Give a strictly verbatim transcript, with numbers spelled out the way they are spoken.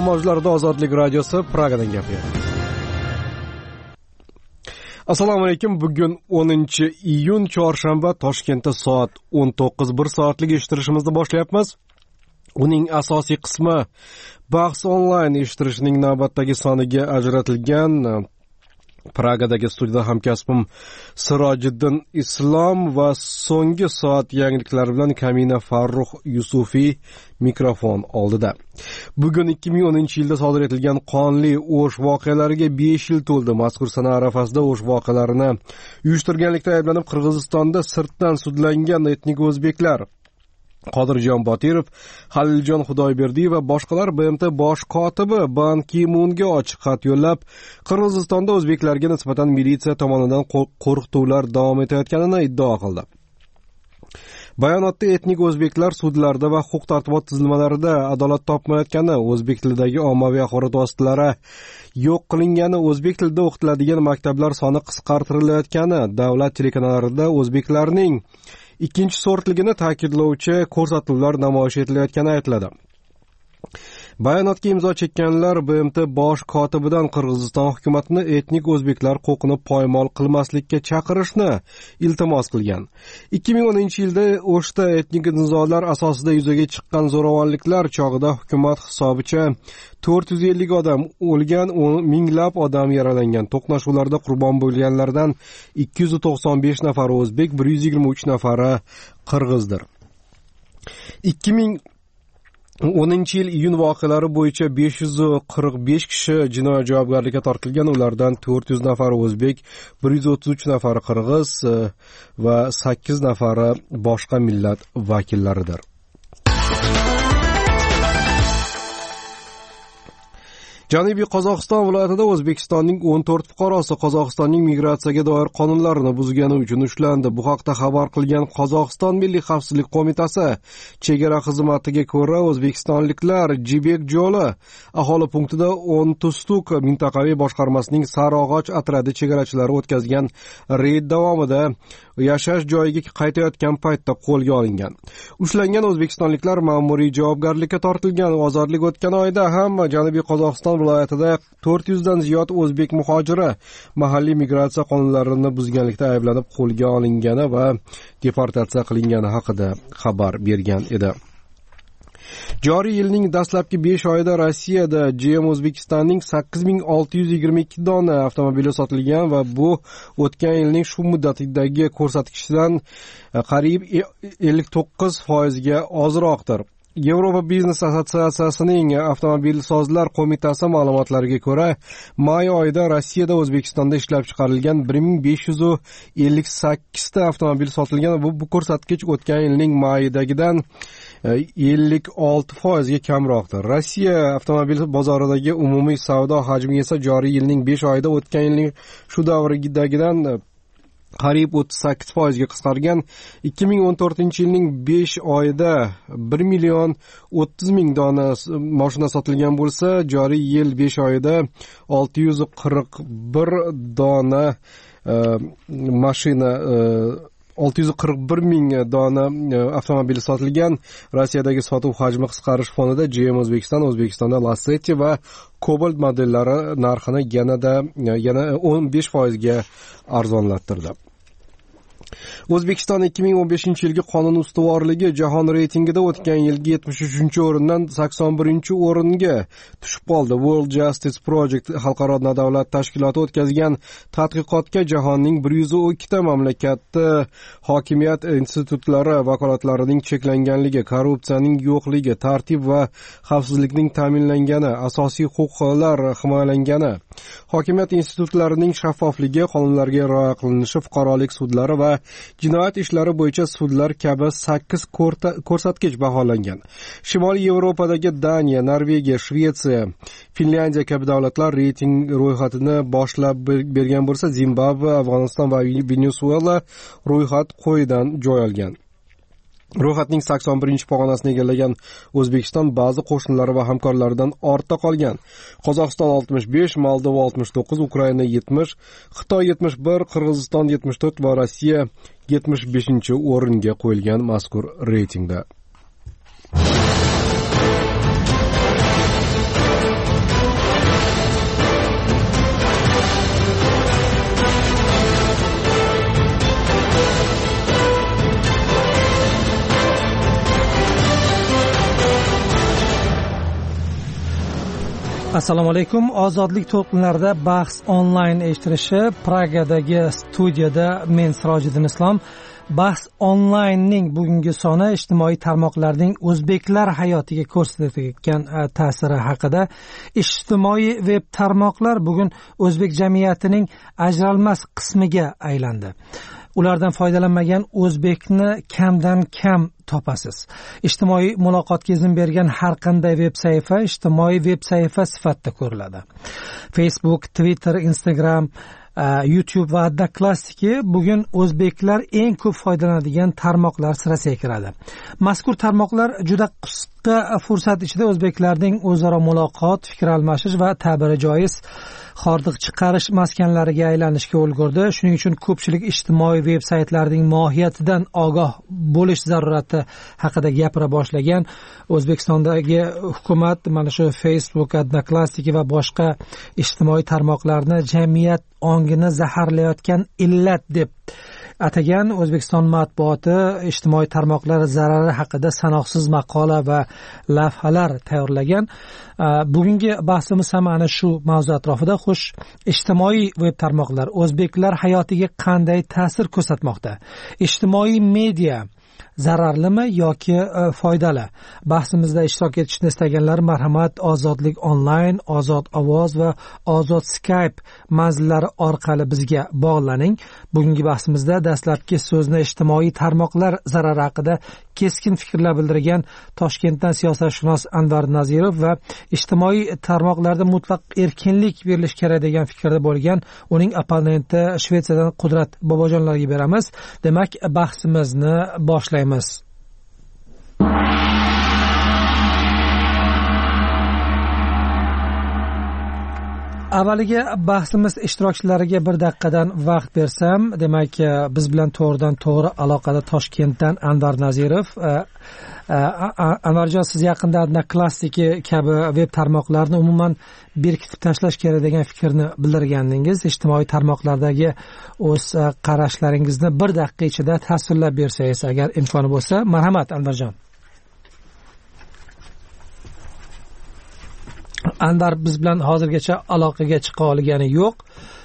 mavjlarida Ozodlik radiosi Pragadan gapiryapti. Assalomu alaykum. Bugun o'ninchi iyun chorshanba, Toshkentda soat o'n to'qqiz bir soatlik eshittirishimizni boshlayapmiz. Uning asosiy qismi bahs onlayn eshittirishning navbatdagi soniga ajratilgan. Pragadagi studiyada hamkasbim Sirojiddin Islom va so'nggi soat yangiliklari bilan Kamina Farruh Yusufiy mikrofon oldida. Bugun ikki ming o'ninchi yilda sodir etilgan qonli o'sh voqealariga besh yil to'ldi. Mazkur sana arafasida o'sh voqealarini uyushtirganlikda ayblanib Qirg'izistonda sirtdan sudlangan etnik o'zbeklar Qodirjon Botirov, Haliljon Xudoyberdiyev va boshqalar B M T bosh kotibi Ban Ki-munga ochiq xat yo'llab, Qirg'izistonda o'zbeklarga nisbatan militsiya tomonidan qo'rqituvlar davom etayotganini iddao qildi. Bayonotda etnik o'zbeklar sudlarda va huquq-tartibot tuzilmalarida adolat topmayotgani, o'zbek tilidagi ommaviy axborot vositalari yo'q qilingani, o'zbek tilida o'qitiladigan maktablar soni qisqartirilayotgani, davlat telekanallarida o'zbeklarning ikkinchi sortligini ta'kidlovchi ko'rsatuvlar namoyish etilayotgani aytiladi. Bayonotga imzo chekkanlar B M T bosh kotibidan Qirg'iziston hukumatini etnik o'zbeklar huquqini poymol qilmaslikka chaqirishni iltimos qilgan. ikki ming o'ninchi yilda O'shda etnik nizolar asosida yuzaga chiqqan zo'ravonliklar chog'ida hukumat hisobicha to'rt yuz ellik odam o'lgan, minglab odam yaralangan. To'qnashuvlarda qurbon bo'lganlardan ikki yuz to'qson besh nafari o'zbek, bir yuz yigirma uch nafari qirg'izdir. ikki ming o'ninchi yil iyun voqealari bo'yicha besh yuz qirq besh kishi jinoyat javobgarlikka tortilgan. Ulardan to'rt yuz nafari o'zbek, bir yuz o'ttiz uch nafari qirg'iz va sakkiz nafari boshqa millat vakillaridir. Janubiy Qozog'iston viloyatida O'zbekistonning o'n to'rt fuqarosi Qozog'istonning migratsiyaga doir qonunlarini buzgani uchun ushlandi. Bu haqda xabar qilgan Qozog'iston Milliy xavfsizlik qo'mitasi. Chegara xizmatiga ko'ra, o'zbekistonliklar Jibek Jo'li aholi punktida Ontustuk mintaqaviy boshqarmasining Sarog'och atradi chegarachilari o'tkazgan reyd davomida yashash joyiga qaytayotgan paytda qo'lga olingan. Ushlangan o'zbekistonliklar ma'muriy javobgarlikka tortilgan. Ozodlik o'tgan oyda ham Janubiy Qozog'iston viloyatida to'rt yuz dan ziyod o'zbek muhojiri mahalliy migratsiya qonunlarini buzganlikda ayblanib qo'lga olingani va deportatsiya qilingani haqida xabar bergan edi. Joriy yilning dastlabki besh oyida Rossiyada G M O'zbekistonning sakkiz ming olti yuz yigirma ikki dona avtomobili sotilgan va bu o'tgan yilning shu muddatidagi ko'rsatkichdan qariyb ellik to'qqiz foizga ozroqdir. Yevropa biznes assotsiatsiyasining avtomobilsozlar qo'mitasi ma'lumotlariga ko'ra, may oyida Rossiyada O'zbekistonda ishlab chiqarilgan bir ming besh yuz ellik sakkiz ta avtomobil sotilgan. Bu, bu ko'rsatkich o'tgan yilning mayidagidan ellik olti foizga kamroqdir. Rossiya avtomobil bozoridagi umumiy savdo hajmi esa joriy yilning besh oyida o'tgan yilning shu davridagidan qariyb o'ttiz sakkiz foizga qisqargan. ikki ming o'n to'rtinchi yilning besh oyida bir million o'ttiz ming dona mashina sotilgan bo'lsa, joriy yil besh oyida olti yuz qirq bir dona mashina olti yuz qirq bir ming dona avtomobil sotilgan. Rossiyadagi sotuv hajmi qisqarish fonida G M O'zbekiston O'zbekistonda Lacetti va Cobalt modellari narxini yanada yana o'n besh foizga arzonlattirdi. O'zbekiston ikki ming o'n beshinchi yilgi qonun ustuvorligi jahon reytingida o'tgan yilgi yetmish uchinchi o'rindan sakson birinchi o'ringa tushib qoldi. World Justice Project xalqaro nodavlat tashkiloti o'tkazgan tadqiqotga jahonning bir yuz ikki ta mamlakatda hokimiyat institutlari vakolatlarining cheklanganligi, korrupsiyaning yo'qligi, tartib va xavfsizlikning ta'minlangani, asosiy huquqlar himoyalangani, hokimiyat institutlarining shaffofligi, qonunlarga rioya qilinishi, fuqarolik sudlari va jinoyat ishlari bo'yicha sudlar kabi sakkiz ko'rsatkich baholangan. Shimoliy Yevropadagi Daniya, Norvegiya, Shvetsiya, Finlyandiya kabi davlatlar reyting ro'yxatini boshlab bergan bo'lsa, Zimbabve, Afg'oniston va Venesuela ro'yxat qo'yidan joy olgan. Ro'yxatning sakson birinchi pog'onasini egallagan O'zbekiston ba'zi qo'shnilari va hamkorlaridan ortda qolgan. Qozog'iston oltmish besh, Moldova oltmish to'qqiz, Ukraina yetmish, Xitoy yetmish bir, Qirg'iziston yetmish to'rt va Rossiya yetmish beshinchi o'ringa qo'yilgan mazkur reytingda. Assalomu alaykum. Ozodlik to'lqinlarida bahs onlayn eshittirishi Pragadagi studiyada men Sirojiddin Islom. Bahs onlaynning bugungi soni ijtimoiy tarmoqlarning o'zbeklar hayotiga ko'rsatayotgan ta'siri haqida. Ijtimoiy veb tarmoqlar bugun o'zbek jamiyatining ajralmas qismiga aylandi. Ulardan foydalanmagan o'zbekni kamdan kam topasiz. Ijtimoiy muloqotga izn bergan har qanday veb sahifa ijtimoiy veb sahifa sifatida ko'riladi. Facebook, Twitter, Instagram, YouTube va Odnoklassniki bugun o'zbeklar eng ko'p foydalanadigan tarmoqlar sirasiga kiradi. Mazkur tarmoqlar juda qisqa fursat ichida o'zbeklarning o'zaro muloqot, fikr almashish va ta'biri joiz hordiq chiqarish maskanlariga aylanishga ulgurdi. Shuning uchun ko'pchilik ijtimoiy veb saytlarning mohiyatidan ogoh bo'lish zarurati haqida gapira boshlagan. O'zbekistondagi hukumat mana shu Facebook, Odnoklassniki va boshqa ijtimoiy tarmoqlarni jamiyat ongini zaharlayotgan illat deb atagan. O'zbekiston matbuoti ijtimoiy tarmoqlar zarari haqida sanoqsiz maqola va lavhalar tayyorlagan. Bugungi bahsimiz ham ana shu mavzu atrofida. Xo'sh, ijtimoiy veb tarmoqlar o'zbeklar hayotiga qanday ta'sir ko'rsatmoqda? Ijtimoiy media zararlimi yoki foydali? Bahsimizda ishtirok etishni istaganlar marhamat Ozodlik onlayn, Ozod ovoz va Ozod Skype manzillari orqali bizga bog'laning. Bugungi bahsimizda dastlabki so'zni ijtimoiy tarmoqlar zarari haqida keskin fikrlar bildirgan Toshkentdan siyosatshunos Anvar Nazirov va ijtimoiy tarmoqlarda mutlaq erkinlik berilishi kerak degan fikrda bo'lgan uning opponenti Shvetsiyadan Qudrat Bobojonlarga beramiz. Demak, bahsimizni boshlaymiz. Avvaliga bahsimiz ishtirokchilariga bir daqiqadan vaqt bersam, demak, biz bilan to'g'ridan to'g'ri aloqada Toshkentdan Anvar Nazirov. Anvarjon, siz yaqinda Odnoklassniki kabi veb tarmoqlarni umuman berkitib tashlash kerak degan fikrni bildirgandingiz. Ijtimoiy tarmoqlardagi o'z qarashlaringizni bir daqiqa ichida tasvirlab bersangiz agar imkoni bo'lsa. Marhamat Anvarjon. Anvar biz bilan hozirgacha aloqaga chiqa olgani yo'q.